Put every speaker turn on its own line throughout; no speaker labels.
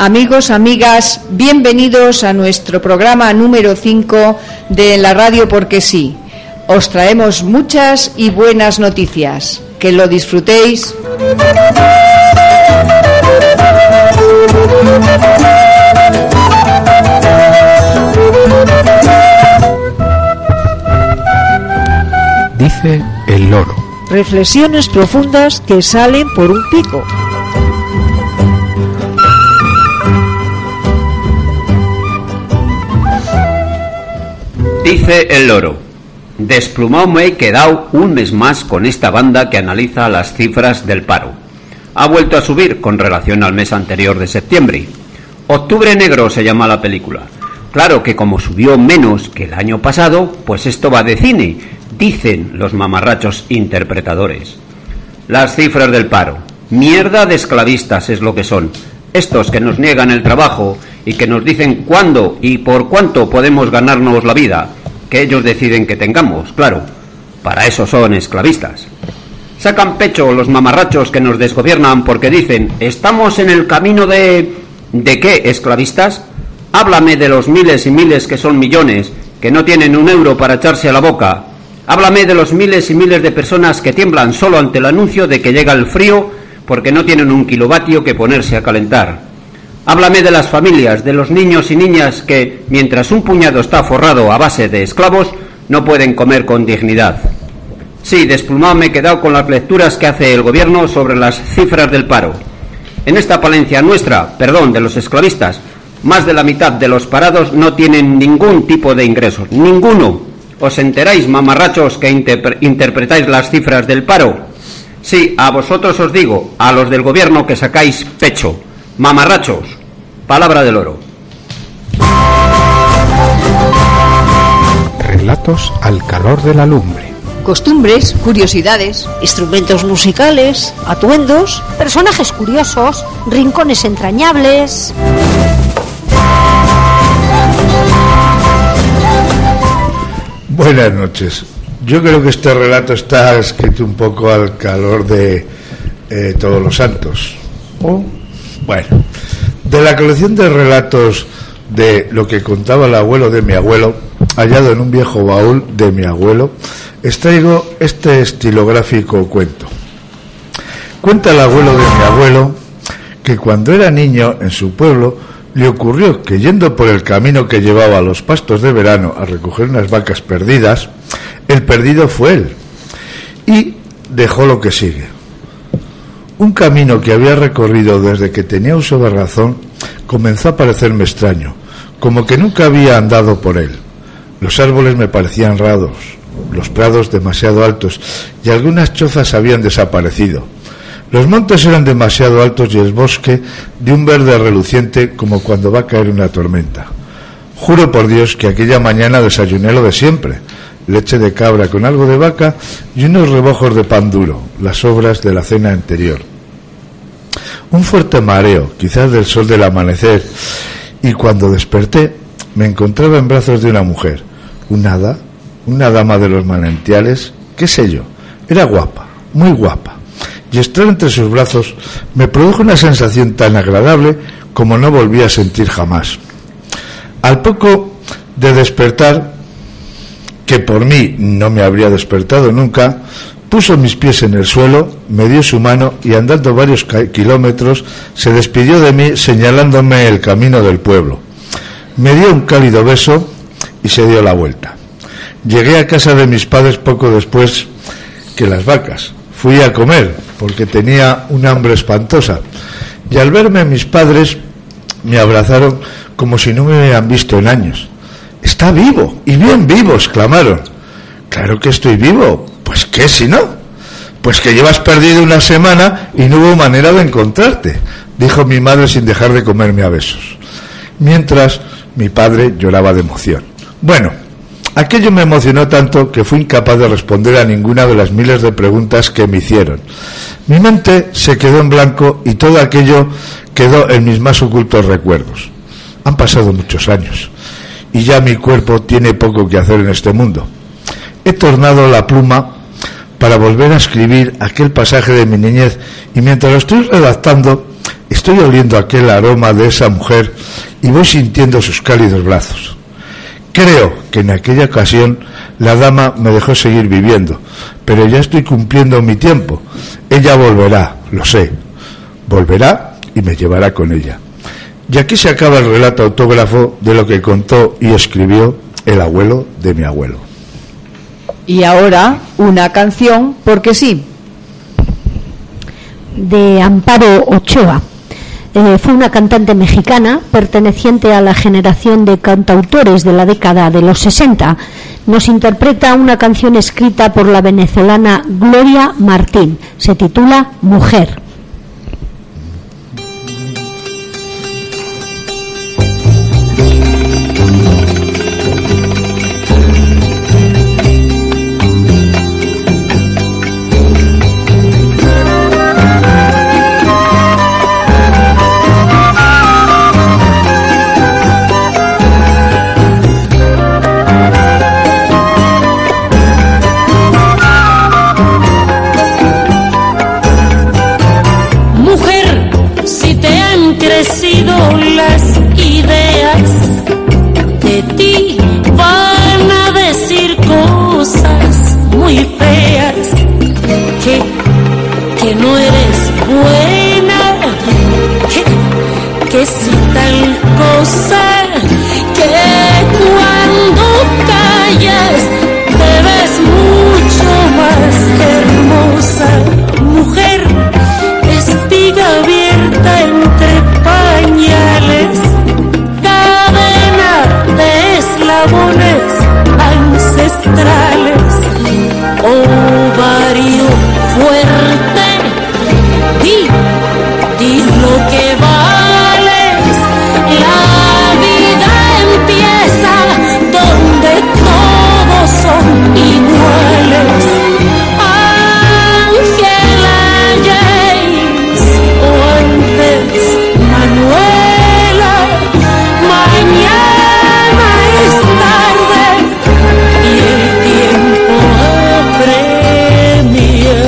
Amigos, amigas, bienvenidos a nuestro programa número 5 de la radio Porque sí. Os traemos muchas y buenas noticias. Que lo disfrutéis.
Dice el loro.
Reflexiones profundas que salen por un pico.
Dice el loro. Desplumado me he quedado un mes más con esta banda que analiza las cifras del paro. Ha vuelto a subir con relación al mes anterior de septiembre. Octubre negro se llama la película. Claro que como subió menos que el año pasado, pues esto va de cine, dicen los mamarrachos interpretadores. Las cifras del paro. Mierda de esclavistas es lo que son. Estos que nos niegan el trabajo y que nos dicen cuándo y por cuánto podemos ganarnos la vida, que ellos deciden que tengamos, claro. Para eso son esclavistas. Sacan pecho los mamarrachos que nos desgobiernan porque dicen, estamos en el camino de... ¿De qué, esclavistas? Háblame de los miles y miles que son millones, que no tienen un euro para echarse a la boca. Háblame de los miles y miles de personas que tiemblan solo ante el anuncio de que llega el frío porque no tienen un kilovatio que ponerse a calentar. Háblame de las familias, de los niños y niñas que, mientras un puñado está forrado a base de esclavos, no pueden comer con dignidad. Sí, desplumado me he quedado con las lecturas que hace el gobierno sobre las cifras del paro. En esta Palencia nuestra, de los esclavistas, más de la mitad de los parados no tienen ningún tipo de ingresos, ninguno. ¿Os enteráis, mamarrachos, que interpretáis las cifras del paro? Sí, a vosotros os digo, a los del gobierno que sacáis pecho. Mamarrachos, palabra del oro.
Relatos al calor de la lumbre.
Costumbres, curiosidades,
Instrumentos musicales, atuendos, personajes curiosos, rincones entrañables.
Buenas noches. Yo creo que este relato está escrito un poco al calor de Todos los Santos. Bueno, de la colección de relatos de lo que contaba el abuelo de mi abuelo, hallado en un viejo baúl de mi abuelo, extraigo este estilográfico cuento. Cuenta el abuelo de mi abuelo que cuando era niño en su pueblo le ocurrió que yendo por el camino que llevaba a los pastos de verano a recoger unas vacas perdidas, el perdido fue él y dejó lo que sigue. Un camino que había recorrido desde que tenía uso de razón comenzó a parecerme extraño, como que nunca había andado por él. Los árboles me parecían raros, los prados demasiado altos y algunas chozas habían desaparecido. Los montes eran demasiado altos y el bosque de un verde reluciente como cuando va a caer una tormenta. Juro por Dios que aquella mañana desayuné lo de siempre, leche de cabra con algo de vaca y unos rebojos de pan duro, las sobras de la cena anterior. Un fuerte mareo, quizás del sol del amanecer, y cuando desperté me encontraba en brazos de una mujer, una dama de los manantiales, qué sé yo, era guapa, muy guapa. Y estar entre sus brazos me produjo una sensación tan agradable como no volví a sentir jamás. Al poco de despertar, que por mí no me habría despertado nunca, puso mis pies en el suelo, me dio su mano y andando varios kilómetros se despidió de mí señalándome el camino del pueblo. Me dio un cálido beso y se dio la vuelta. Llegué a casa de mis padres poco después que las vacas. Fui a comer porque tenía un hambre espantosa y al verme mis padres me abrazaron como si no me hubieran visto en años. «¡Está vivo! ¡Y bien vivo!», exclamaron. «Claro que estoy vivo. Pues ¿qué si no? Pues que llevas perdido una semana y no hubo manera de encontrarte», dijo mi madre sin dejar de comerme a besos, mientras mi padre lloraba de emoción. Bueno, aquello me emocionó tanto que fui incapaz de responder a ninguna de las miles de preguntas que me hicieron. Mi mente se quedó en blanco y todo aquello quedó en mis más ocultos recuerdos. Han pasado muchos años y ya mi cuerpo tiene poco que hacer en este mundo. He tornado la pluma para volver a escribir aquel pasaje de mi niñez y mientras lo estoy redactando Estoy oliendo aquel aroma de esa mujer y voy sintiendo sus cálidos brazos. Creo que en aquella ocasión la dama me dejó seguir viviendo, pero ya estoy cumpliendo mi tiempo. Ella volverá, lo sé. Volverá y me llevará con ella. Y aquí se acaba el relato autógrafo de lo que contó y escribió el abuelo de mi abuelo.
Y ahora una canción, porque sí.
De Amparo Ochoa. Fue una cantante mexicana perteneciente a la generación de cantautores de la década de los 60. Nos interpreta una canción escrita por la venezolana Gloria Martín. Se titula Mujer.
Las ideas de ti van a decir cosas muy feas, que no eres buena, que si tal cosa, que cuando callas te ves mucho más hermosa. Mujer, espiga abierta entre pañales, cadena de eslabones ancestrales, ovario fuerte, di lo que vales. La vida empieza donde todos son iguales. Ángela James, o antes Manuela, mañana es tarde y el tiempo apremia.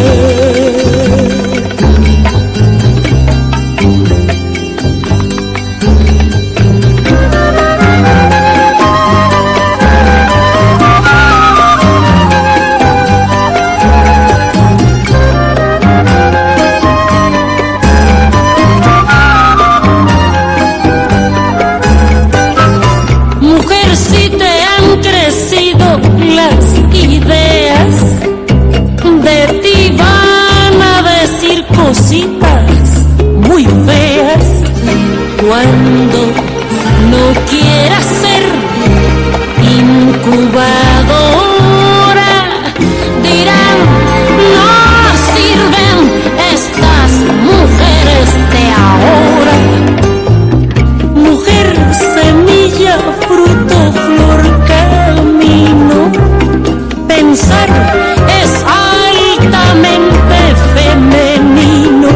Cositas muy feas cuando no quieras ser incubadora. Dirán, no sirven estas mujeres de ahora. Mujer, semilla, fruto, flor, camino. Pensar es altamente femenino.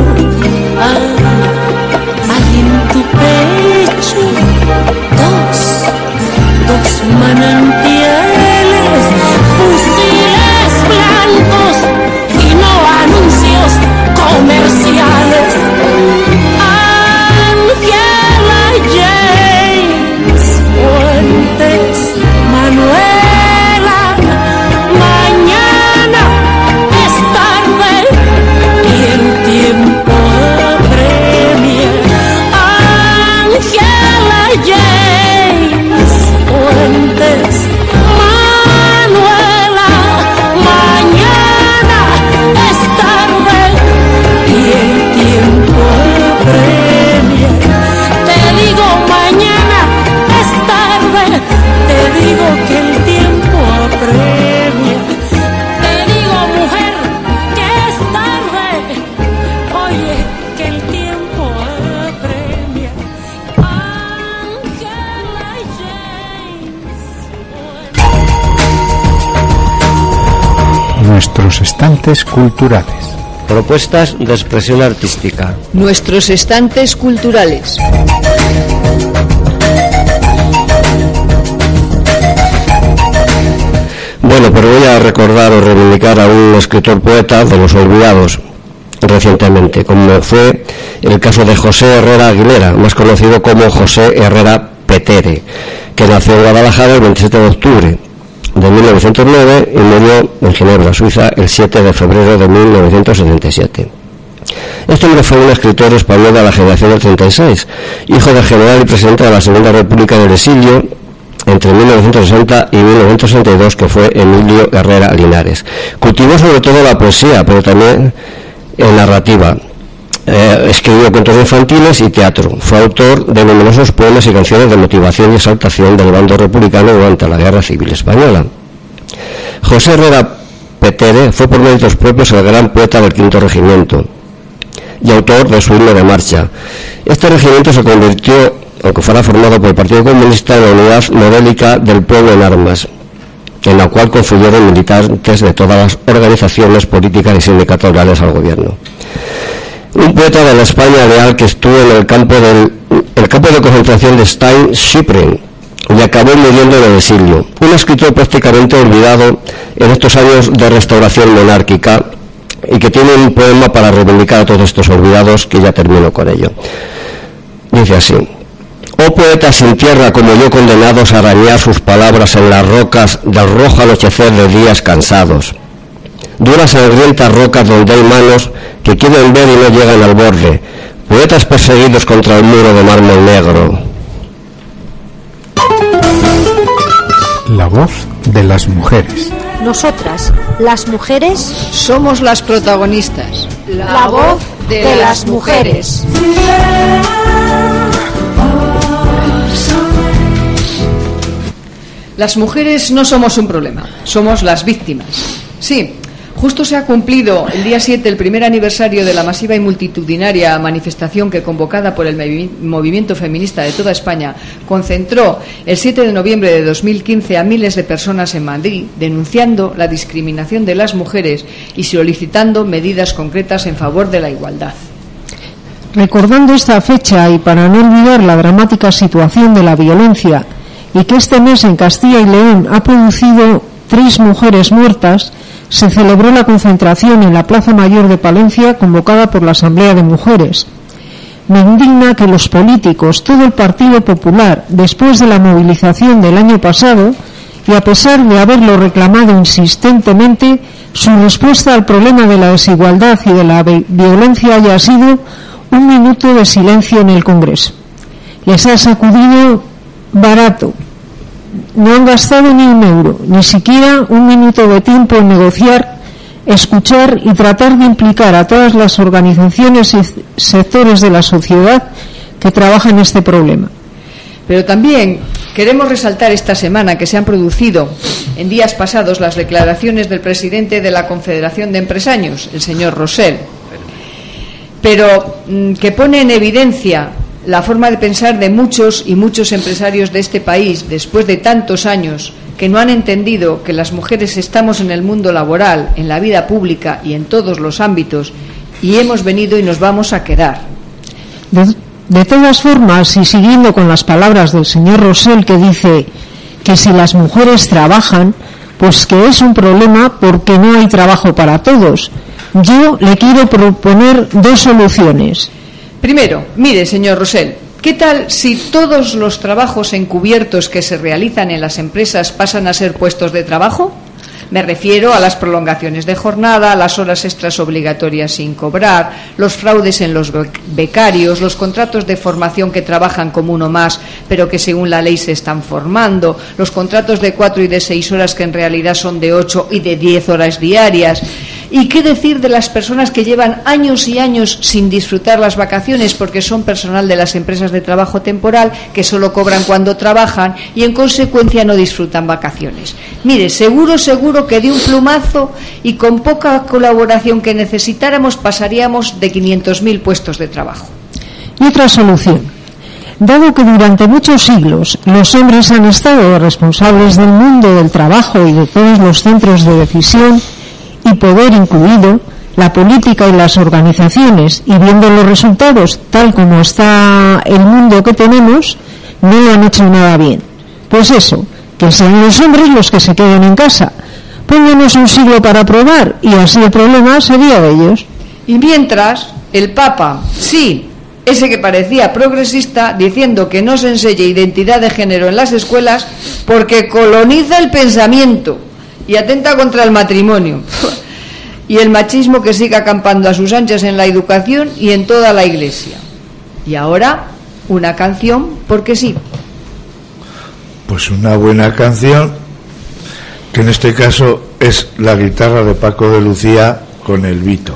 Hay en tu pecho dos manantiales, fusiles blancos y no anuncios comerciales. Ángela James, Fuentes, Manuela, mañana es tarde y el tiempo apremia. Ángela James, Fuentes, Manuela, mañana es tarde y el tiempo apremia. Te digo mañana es tarde, te digo que el tiempo apremia. Te digo mujer que es tarde, oye que el tiempo apremia. Ángela James.
Nuestros estantes culturales.
Propuestas de expresión artística.
Nuestros estantes culturales.
Bueno, pero voy a recordar o reivindicar a un escritor poeta de los olvidados, recientemente, como fue el caso de José Herrera Aguilera, más conocido como José Herrera Petere, que nació en Guadalajara el 27 de octubre de 1909 y murió en Ginebra, Suiza, el 7 de febrero de 1977. Este hombre fue un escritor español de la generación del 36, hijo del general y presidente de la Segunda República del exilio entre 1960 y 1962, que fue Emilio Herrera Linares. Cultivó sobre todo la poesía, pero también narrativa. Escribió cuentos infantiles y teatro. Fue autor de numerosos poemas y canciones de motivación y exaltación del bando republicano durante la Guerra Civil Española. José Herrera Petere fue por méritos propios el gran poeta del Quinto Regimiento y autor de su himno de marcha. Este regimiento se convirtió, aunque fuera formado por el Partido Comunista, en la unidad modélica del pueblo en armas, en la cual confluyeron militantes de todas las organizaciones políticas y sindicales al gobierno. Un poeta de la España leal que estuvo en el campo de concentración de Stein-Schipren y acabó muriendo en el exilio. Un escritor prácticamente olvidado en estos años de restauración monárquica y que tiene un poema para reivindicar a todos estos olvidados, que ya termino con ello. Dice así: oh poetas sin tierra como yo, condenados a arañar sus palabras en las rocas del rojo anochecer de días cansados, duras sangrientas rocas donde hay manos que quieren ver y no llegan al borde, poetas perseguidos contra el muro de mármol negro.
La voz de las mujeres.
Nosotras, las mujeres,
Somos las protagonistas.
la voz de las mujeres.
Las mujeres no somos un problema, somos las víctimas. Sí, justo se ha cumplido el día 7 el primer aniversario de la masiva y multitudinaria manifestación que, convocada por el movimiento feminista de toda España, concentró el 7 de noviembre de 2015 a miles de personas en Madrid, denunciando la discriminación de las mujeres y solicitando medidas concretas en favor de la igualdad.
Recordando esta fecha y para no olvidar la dramática situación de la violencia y que este mes en Castilla y León ha producido 3 mujeres muertas, se celebró la concentración en la Plaza Mayor de Palencia convocada por la Asamblea de Mujeres. Me indigna que los políticos, todo el Partido Popular, después de la movilización del año pasado, y a pesar de haberlo reclamado insistentemente, su respuesta al problema de la desigualdad y de la violencia haya sido un minuto de silencio en el Congreso. Les ha sacudido barato. No han gastado ni un euro, ni siquiera un minuto de tiempo en negociar, escuchar y tratar de implicar a todas las organizaciones y sectores de la sociedad que trabajan en este problema.
Pero también queremos resaltar esta semana que se han producido en días pasados las declaraciones del presidente de la Confederación de Empresarios, el señor Rosell, pero que pone en evidencia la forma de pensar de muchos y muchos empresarios de este país después de tantos años que no han entendido que las mujeres estamos en el mundo laboral, en la vida pública y en todos los ámbitos, y hemos venido y nos vamos a quedar.
De todas formas, y siguiendo con las palabras del señor Rosell, que dice que si las mujeres trabajan, pues que es un problema porque no hay trabajo para todos, yo le quiero proponer 2 soluciones.
Primero, mire, señor Rosell, ¿qué tal si todos los trabajos encubiertos que se realizan en las empresas pasan a ser puestos de trabajo? Me refiero a las prolongaciones de jornada, las horas extras obligatorias sin cobrar, los fraudes en los becarios, los contratos de formación que trabajan como uno más, pero que según la ley se están formando, los contratos de 4 y de 6 horas que en realidad son de 8 y de 10 horas diarias. ¿Y qué decir de las personas que llevan años y años sin disfrutar las vacaciones porque son personal de las empresas de trabajo temporal que solo cobran cuando trabajan y en consecuencia no disfrutan vacaciones? Mire, seguro que de un plumazo y con poca colaboración que necesitáramos pasaríamos de 500.000 puestos de trabajo.
Y otra solución. Dado que durante muchos siglos los hombres han estado responsables del mundo del trabajo y de todos los centros de decisión y poder incluido, la política y las organizaciones, y viendo los resultados tal como está el mundo que tenemos, no lo han hecho nada bien. Pues eso, que sean los hombres los que se queden en casa. Pónganos un siglo para probar y así el problema sería de ellos.
Y mientras, el Papa, sí, ese que parecía progresista, diciendo que no se enseñe identidad de género en las escuelas porque coloniza el pensamiento y atenta contra el matrimonio. Y el machismo que sigue acampando a sus anchas en la educación y en toda la Iglesia. Y ahora, una canción porque sí.
Pues una buena canción, que en este caso es la guitarra de Paco de Lucía con el Vito.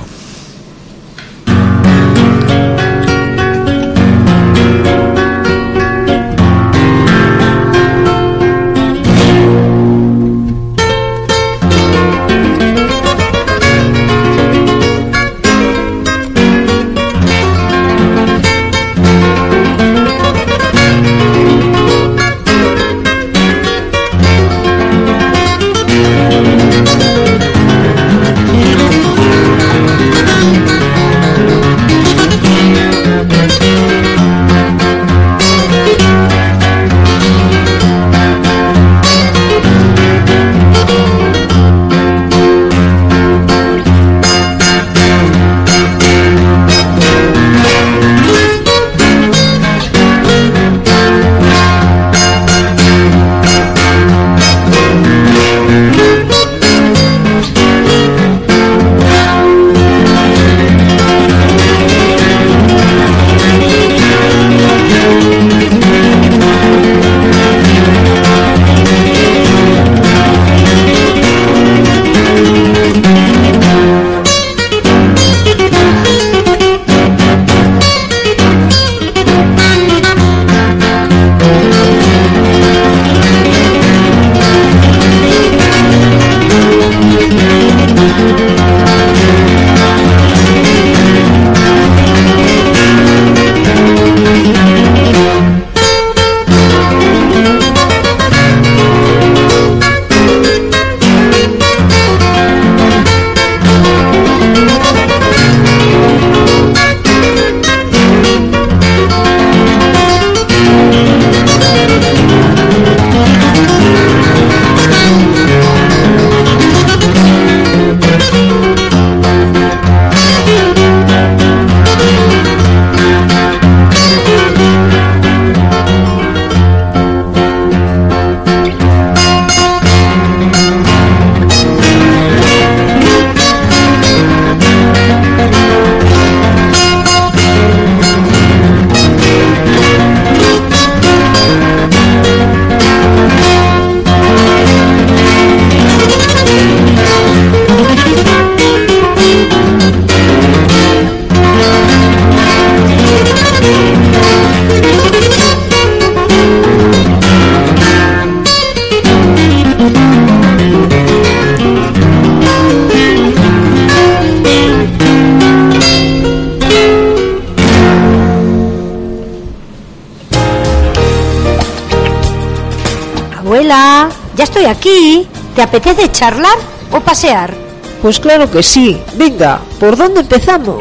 Abuela, ya estoy aquí. ¿Te apetece charlar o pasear?
Pues claro que sí. Venga, ¿por dónde empezamos?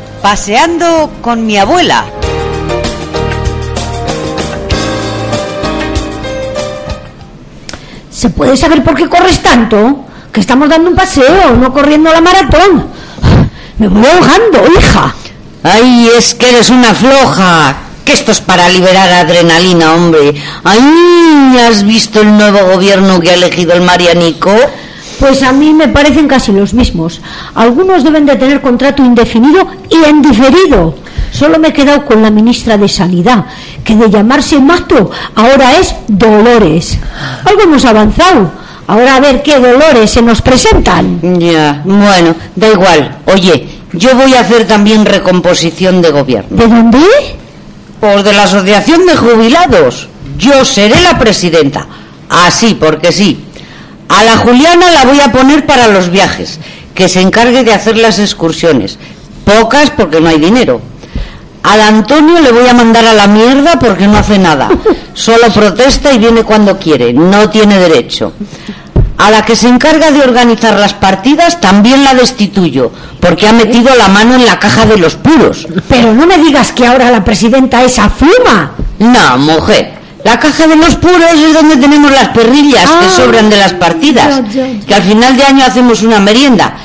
Paseando con mi abuela.
¿Se puede saber por qué corres tanto? Que estamos dando un paseo, no corriendo la maratón. Me voy ahogando, hija.
Ay, es que eres una floja. Que esto es para liberar adrenalina, hombre. Ay, ¿has visto el nuevo gobierno que ha elegido el Marianico?
Pues a mí me parecen casi los mismos. Algunos deben de tener contrato indefinido y en diferido. Solo me he quedado con la ministra de Sanidad, que de llamarse Mato ahora es Dolores. Algo hemos avanzado. Ahora a ver qué Dolores se nos presentan.
Ya, bueno, da igual. Oye, yo voy a hacer también recomposición de gobierno.
¿De dónde?
Pues de la Asociación de Jubilados. Yo seré la presidenta. Así, porque sí. A la Juliana la voy a poner para los viajes, que se encargue de hacer las excursiones. Pocas porque no hay dinero. Al Antonio le voy a mandar a la mierda porque no hace nada. Solo protesta y viene cuando quiere. No tiene derecho. A la que se encarga de organizar las partidas también la destituyo, porque ha metido la mano en la caja de los puros.
Pero no me digas que ahora la presidenta es Afuma.
No, mujer. La caja de los puros es donde tenemos las perrillas que sobran de las partidas. Que al final de año hacemos una merienda.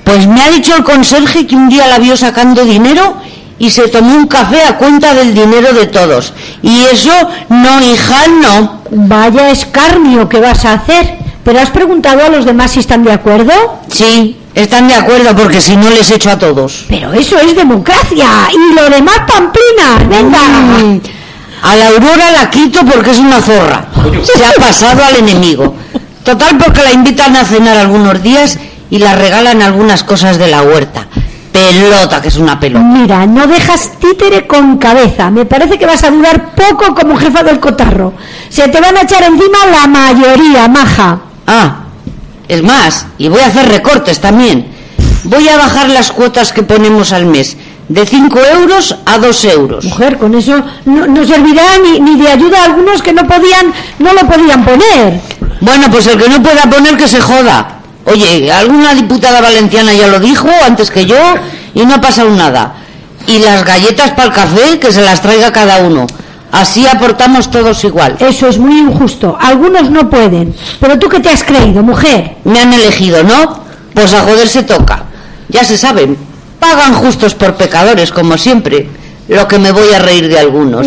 Pues me ha dicho el conserje que un día la vio sacando dinero y se tomó un café a cuenta del dinero de todos. Y eso, no, hija, no.
Vaya escarnio que vas a hacer. ¿Pero has preguntado a los demás si están de acuerdo?
Sí, están de acuerdo porque si no les echo a todos.
Pero eso es democracia. Y lo demás pamplinas. Venga.
A la Aurora la quito porque es una zorra. Se ha pasado al enemigo. Total, porque la invitan a cenar algunos días y la regalan algunas cosas de la huerta. Pelota, que es una pelota.
Mira, no dejas títere con cabeza. Me parece que vas a durar poco como jefa del cotarro. Se te van a echar encima la mayoría, maja.
Ah, es más, y voy a hacer recortes también. Voy a bajar las cuotas que ponemos al mes de 5 euros a 2 euros.
Mujer, con eso no servirá ni de ayuda a algunos que no lo podían poner.
Bueno, pues el que no pueda poner que se joda. Oye, alguna diputada valenciana ya lo dijo antes que yo y no ha pasado nada. Y las galletas para el café, que se las traiga cada uno. Así aportamos todos igual.
Eso es muy injusto. Algunos no pueden. Pero tú, ¿qué te has creído, mujer?
Me han elegido, ¿no? Pues a joder se toca. Ya se saben, pagan justos por pecadores, como siempre. Lo que me voy a reír de algunos.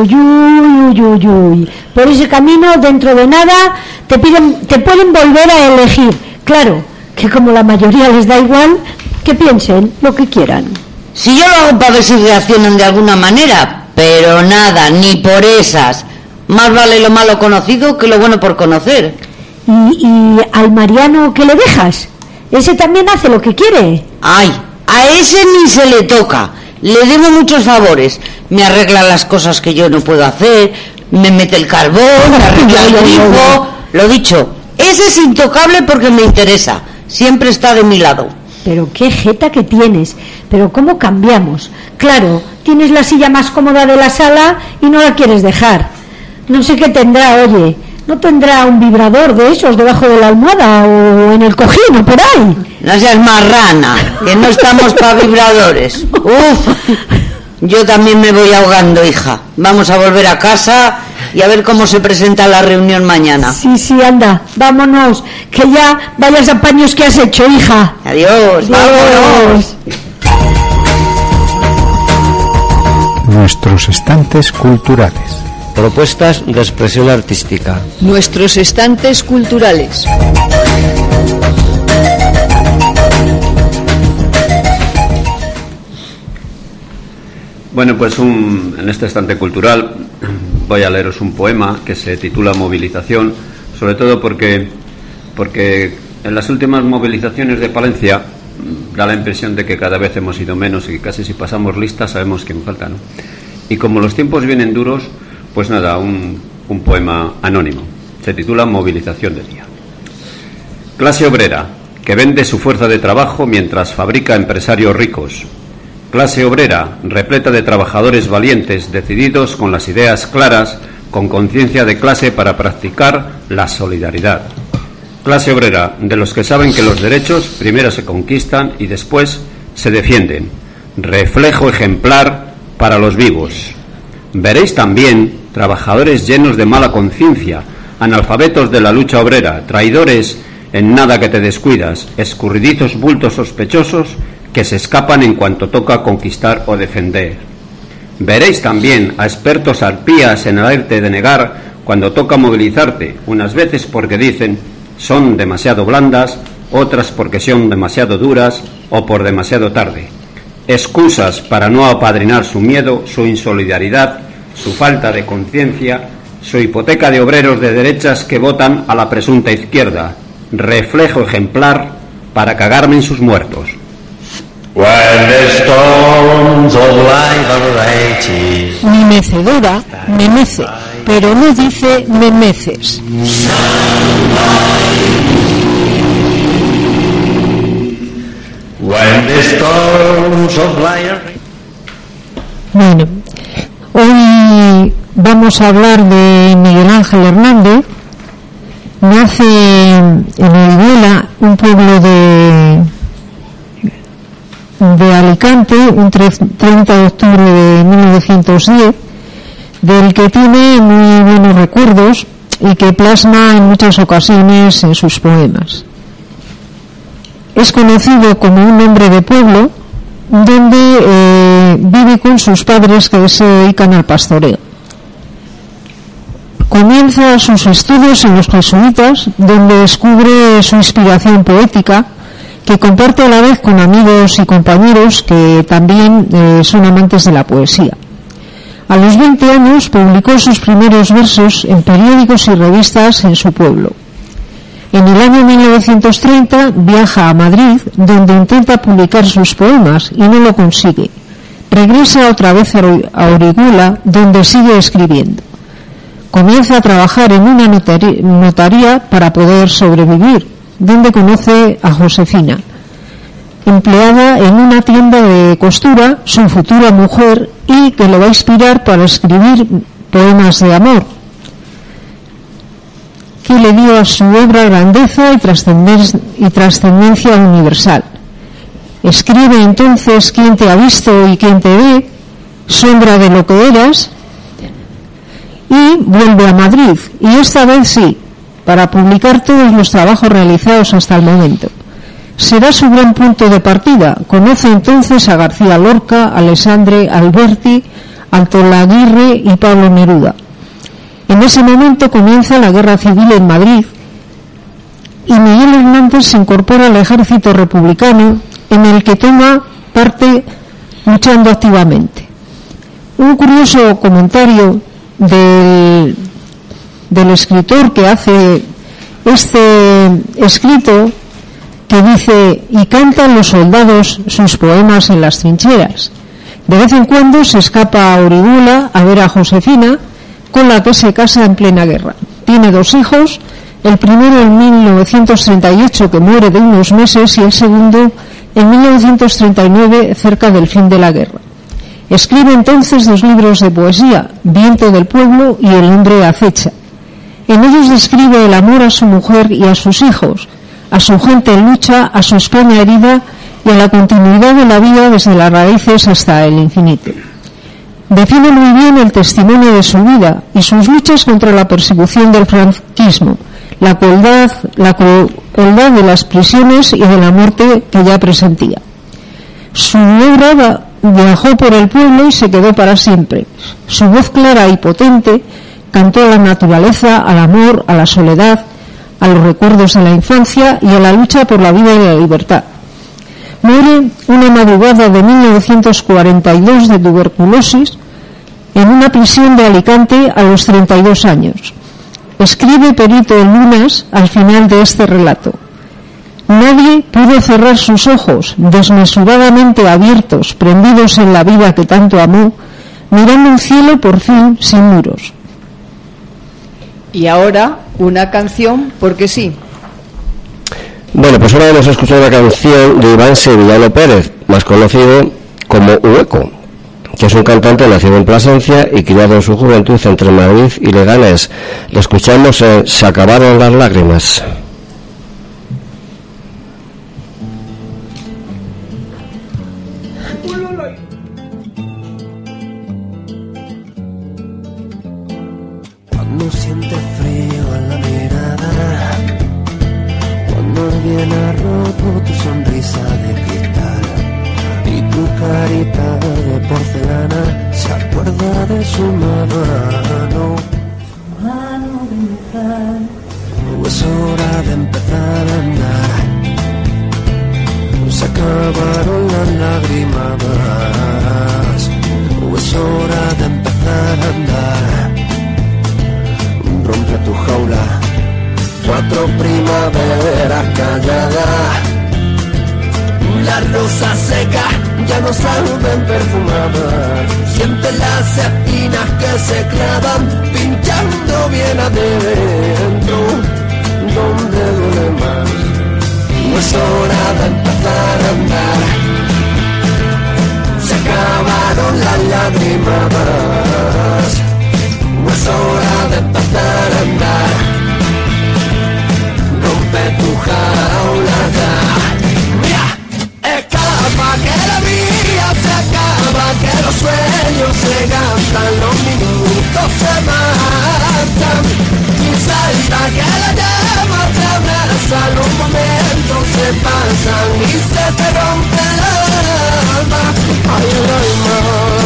Uy. Por ese camino, dentro de nada, te pueden volver a elegir. Claro, que como la mayoría les da igual, que piensen lo que quieran.
Si yo lo hago para ver si reaccionan de alguna manera, pero nada, ni por esas. Más vale lo malo conocido que lo bueno por conocer.
¿Y al Mariano qué le dejas? Ese también hace lo que quiere.
Ay, a ese ni se le toca. Le debo muchos favores. Me arregla las cosas que yo no puedo hacer, me mete el carbón, me arregla el grifo. Lo dicho, ese es intocable porque me interesa. Siempre está de mi lado.
Pero qué jeta que tienes. Pero cómo cambiamos. Claro, tienes la silla más cómoda de la sala y no la quieres dejar. No sé qué tendrá, oye. ¿No tendrá un vibrador de esos debajo de la almohada o en el cojín o por ahí?
No seas marrana, que no estamos para vibradores. Uf, yo también me voy ahogando, hija. Vamos a volver a casa y a ver cómo se presenta la reunión mañana.
Sí, anda, vámonos, que ya vayas a paños que has hecho, hija.
Adiós, vámonos.
Nuestros estantes culturales.
Propuestas de expresión artística.
Nuestros estantes culturales.
Bueno, pues en este estante cultural voy a leeros un poema que se titula Movilización, sobre todo porque en las últimas movilizaciones de Palencia da la impresión de que cada vez hemos ido menos y casi si pasamos lista sabemos quién falta, ¿no? Y como los tiempos vienen duros, pues nada, un poema anónimo. Se titula Movilización del día. Clase obrera, que vende su fuerza de trabajo mientras fabrica empresarios ricos. Clase obrera, repleta de trabajadores valientes, decididos, con las ideas claras, con conciencia de clase para practicar la solidaridad. Clase obrera, de los que saben que los derechos primero se conquistan y después se defienden. Reflejo ejemplar para los vivos. Veréis también trabajadores llenos de mala conciencia, analfabetos de la lucha obrera, traidores en nada que te descuidas, escurridizos bultos sospechosos que se escapan en cuanto toca conquistar o defender. Veréis también a expertos arpías en el arte de negar cuando toca movilizarte, unas veces porque dicen son demasiado blandas, otras porque son demasiado duras o por demasiado tarde. Excusas para no apadrinar su miedo, su insolidaridad, su falta de conciencia, su hipoteca de obreros de derechas que votan a la presunta izquierda. Reflejo ejemplar para cagarme en sus muertos.
Mi mecedora me mece, pero no dice me meces. Bueno, hoy vamos a hablar de Miguel Ángel Hernández. Nace en Orihuela, un pueblo de Alicante, un 30 de octubre de 1910, del que tiene muy buenos recuerdos y que plasma en muchas ocasiones en sus poemas. es conocido como un hombre de pueblo, donde vive con sus padres que se dedican al pastoreo. Comienza sus estudios en los jesuitas, donde descubre su inspiración poética, que comparte a la vez con amigos y compañeros que también son amantes de la poesía. A los 20 años publicó sus primeros versos en periódicos y revistas en su pueblo. En el año 1930 viaja a Madrid, donde intenta publicar sus poemas y no lo consigue. Regresa otra vez a Orihuela, donde sigue escribiendo. Comienza a trabajar en una notaría para poder sobrevivir, donde conoce a Josefina, empleada en una tienda de costura, su futura mujer, y que le va a inspirar para escribir poemas de amor, que le dio a su obra grandeza y trascendencia universal. Escribe entonces ¿Quién te ha visto y quién te ve?, Sombra de lo que eras, y vuelve a Madrid, y esta vez sí, para publicar todos los trabajos realizados hasta el momento. Será su gran punto de partida. Conoce entonces a García Lorca, Alessandre Alberti, Antón Aguirre y Pablo Neruda. En ese momento comienza la guerra civil en Madrid y Miguel Hernández se incorpora al ejército republicano, en el que toma parte luchando activamente. Un curioso comentario del escritor que hace este escrito, que dice: y cantan los soldados sus poemas en las trincheras. De vez en cuando se escapa a Orihuela a ver a Josefina, con la que se casa en plena guerra. Tiene 2 hijos, el primero en 1938, que muere de unos meses, y el segundo en 1939, cerca del fin de la guerra. Escribe entonces 2 libros de poesía, Viento del pueblo y El hombre acecha. En ellos describe el amor a su mujer y a sus hijos, a su gente en lucha, a su España herida y a la continuidad de la vida desde las raíces hasta el infinito. Define muy bien el testimonio de su vida y sus luchas contra la persecución del franquismo, la crueldad de las prisiones y de la muerte que ya presentía. Su obra viajó por el pueblo y se quedó para siempre. Su voz clara y potente cantó a la naturaleza, al amor, a la soledad, a los recuerdos de la infancia y a la lucha por la vida y la libertad. Muere una madrugada de 1942 de tuberculosis en una prisión de Alicante a los 32 años. Escribe Perito Lunas al final de este relato: nadie pudo cerrar sus ojos, desmesuradamente abiertos, prendidos en la vida que tanto amó, mirando un cielo por fin sin muros.
Y ahora una canción, porque sí.
Bueno, pues ahora hemos escuchado una canción de Iván Sevillano Pérez, más conocido como Hueco, que es un cantante nacido en Plasencia y criado en su juventud entre Madrid y Leganés. Le escuchamos en Se acabaron las lágrimas.
Cuando sientes frío en la mirada, cuando alguien ha roto tu sonrisa de cristal y tu carita de porcelana se acuerda de su mano de metal. Es hora de empezar a andar, se acabaron las lágrimas. Es hora de empezar a andar. Rompe tu jaula, 4 primaveras calladas. Las rosas secas ya no saben perfumadas. Siente las espinas que se clavan, pinchando bien adentro, donde duele más. No es hora de empezar a andar, se acabaron las lágrimas. No es hora de empezar a andar, rompe tu jaula ya. Mira, escapa que la vida se acaba, que los sueños se gastan, los minutos se matan. Y salta que la llama se abraza abraza, los momentos se pasan y se te rompe el alma. Ay, el alma.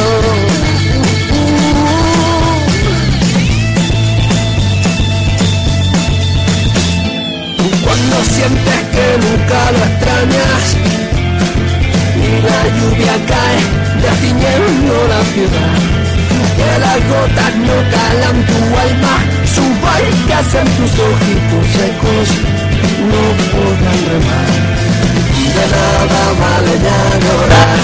Cuando sientes que nunca lo extrañas y la lluvia cae destiñendo la ciudad, que las gotas no calan tu alma, su barcas en tus ojitos secos no podrán remar. De nada vale ya llorar,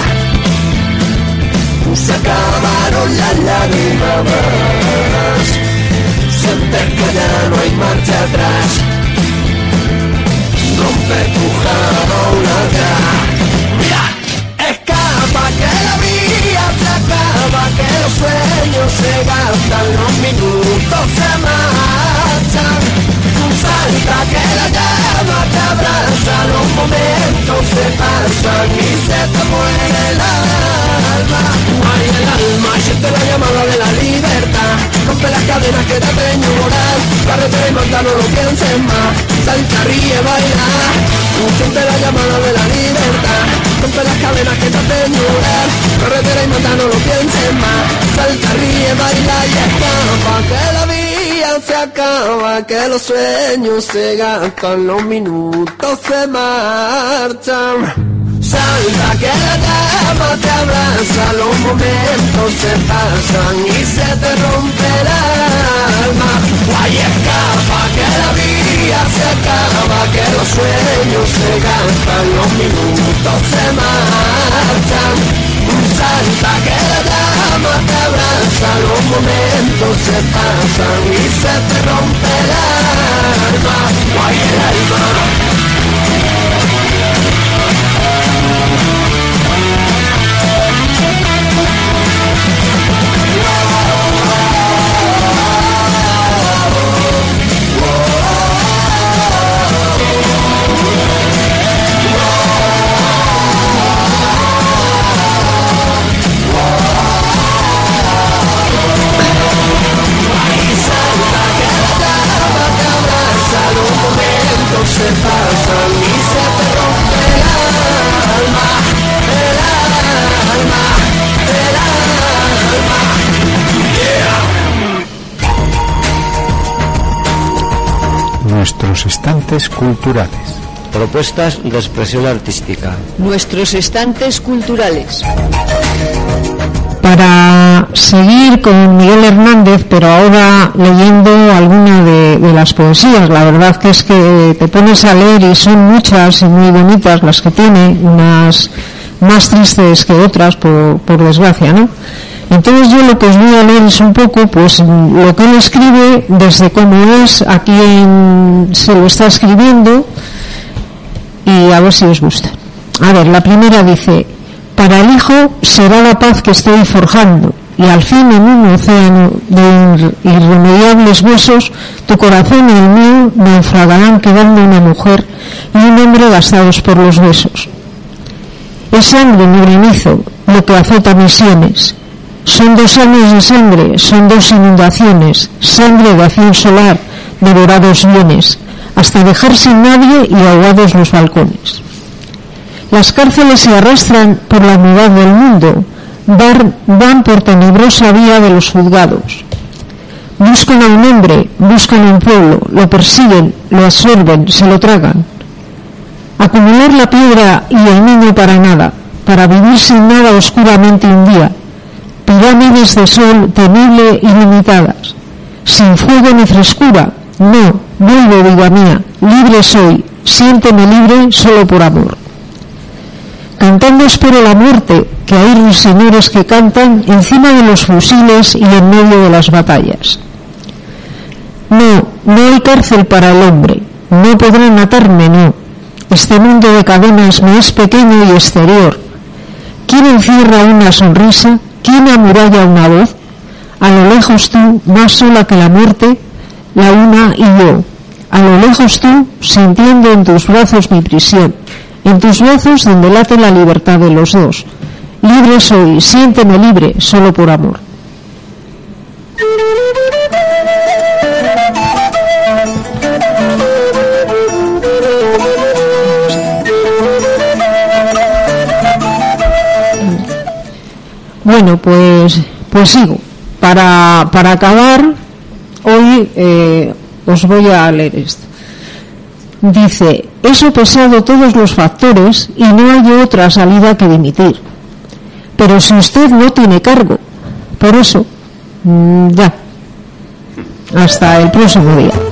se acabaron las lágrimas, sientes que ya no hay marcha atrás. Rompe tu jaula, mira, escapa que la vida se acaba, que los sueños se gastan, los minutos se marchan. Salta que la llama te abraza, los momentos se pasan y se te muere el alma. Ay, el alma, siente la llamada de la libertad, rompe las cadenas que te hacen llorar, carretera y manda, no lo pienses más, salta, ríe, baila. Siente la llamada de la libertad, rompe las cadenas que te hacen llorar, carretera y manda, no lo pienses más, salta, ríe, baila y escapa, que la vida se acaba, que los sueños se gastan, los minutos se marchan. Salta que la llama te abraza, los momentos se pasan y se te rompe el alma. Ay, escapa que la vida se acaba, que los sueños se gastan, los minutos se marchan. Salta que la llama te abraza, los momentos se pasan y se te rompe el alma. Ay, el alma. Se pasan y se te rompe el alma, el alma, el
Yeah.
alma.
Nuestros estantes culturales.
Propuestas de expresión artística.
Nuestros estantes culturales.
Para seguir con Miguel Hernández, pero ahora leyendo alguna de las poesías. La verdad que es que te pones a leer y son muchas y muy bonitas las que tiene, unas más tristes que otras, por desgracia, ¿no? Entonces yo lo que os voy a leer es un poco pues lo que él escribe desde cómo es, a quién se lo está escribiendo, y a ver si os gusta. A ver, la primera dice: para el hijo será la paz que estoy forjando, y al fin en un océano de irremediables huesos, tu corazón y el mío naufragarán quedando una mujer y un hombre gastados por los besos. Es sangre, mi granizo, lo que azota mis sienes. Son 2 años de sangre, son 2 inundaciones, sangre de acción solar, devorados bienes, hasta dejar sin nadie y ahogados los balcones. Las cárceles se arrastran por la humedad del mundo, van por tenebrosa vía de los juzgados. Buscan a un hombre, buscan a un pueblo, lo persiguen, lo absorben, se lo tragan. Acumular la piedra y el niño para nada, para vivir sin nada oscuramente un día. Pirámides de sol temible ilimitadas, sin fuego ni frescura. No, vuelvo, vida mía, libre soy, siénteme libre solo por amor. Cantando espero la muerte, que hay ruiseñores que cantan encima de los fusiles y en medio de las batallas. No, no hay cárcel para el hombre, no podrán atarme, no. Este mundo de cadenas me es pequeño y exterior. ¿Quién encierra una sonrisa? ¿Quién amuralla una voz? A lo lejos tú, más sola que la muerte, la una y yo. A lo lejos tú, sintiendo en tus brazos mi prisión, en tus brazos donde late la libertad de los dos. Libre soy, siénteme libre, solo por amor. Bueno, pues sigo. Para acabar, hoy os voy a leer esto. Dice: he sopesado todos los factores y no hay otra salida que dimitir. Pero si usted no tiene cargo, por eso, ya. Hasta el próximo día.